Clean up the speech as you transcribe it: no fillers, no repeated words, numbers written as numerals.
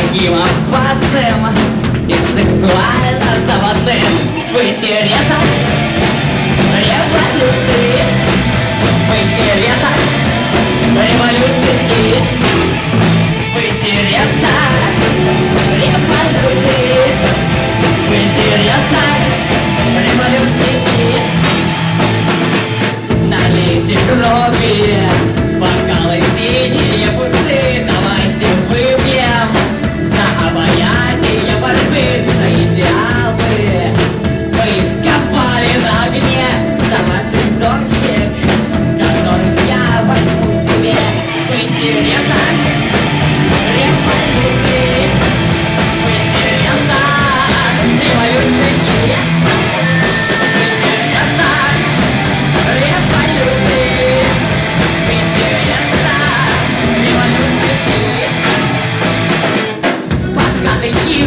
таким опасным и сексуально заводным в интересах революции, в интересах революции, в интересах революции, в интересах революции. Налейте крови, бокалы синие пусты, давайте выпьем за обаяние борьбы за идеалы. Мы их копали на огне за ваших дочек, которых я возьму себе в интересах революции, в интересах революции, в интересах революции, в интересах революции. Пока ты чив